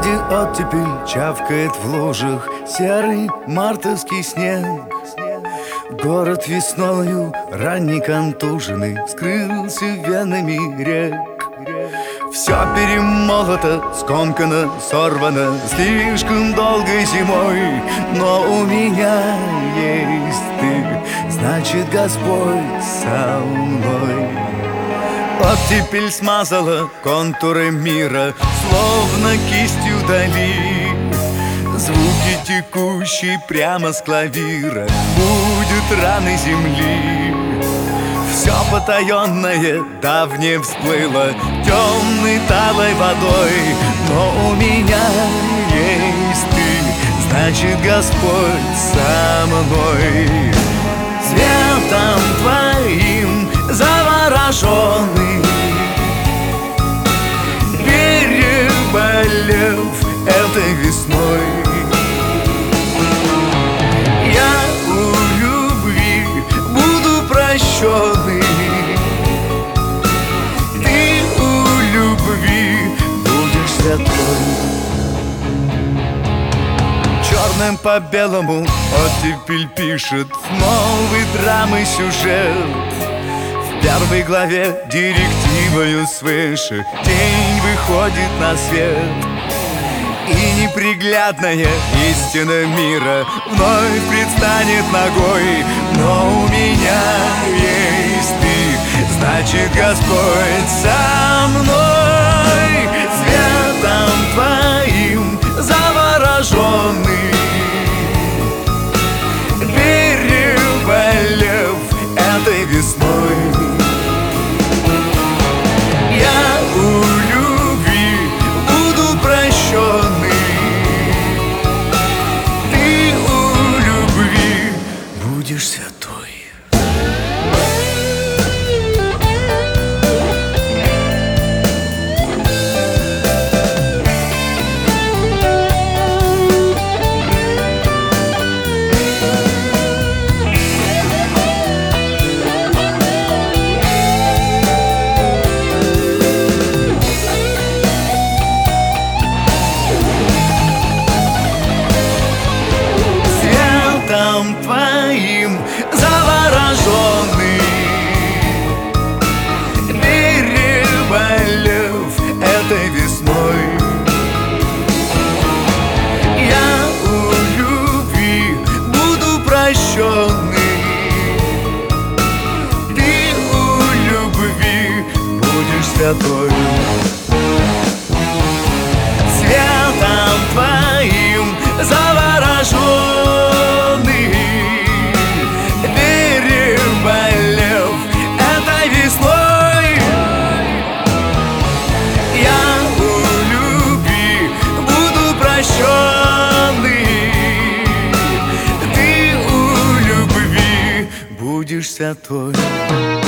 городе оттепель чавкает в лужах серый мартовский снег. Город весною ранний контуженный скрылся венами рек. Все перемолото, скомкано, сорвано слишком долгой зимой. Но у меня есть ты, значит, Господь со мной. Оттепель смазала контуры мира, словно кистью дали. Звуки, текущие прямо с клавира, будет раны земли. Все потаенное давнее всплыло темной талой водой. Но у меня есть ты, значит, Господь со мной. Светом твоим завороженный, переболев этой весной, я у любви буду прощенный. Ты у любви будешь святой. Черным по белому оттепель пишет новый драмы сюжет. В первой главе директивою свыше день выходит на свет. И неприглядная истина мира вновь предстанет ногой. Но у меня есть ты, значит, Господь со мной. Светом твоим завороженный, переболев этой весной, я у любви буду прощенный. Ты у любви будешь святой. Твоим завороженный, переболев этой весной, я у любви буду прощенный. Ты у любви будешь святой. Светом твоим завороженный, ты у любви будешь святой.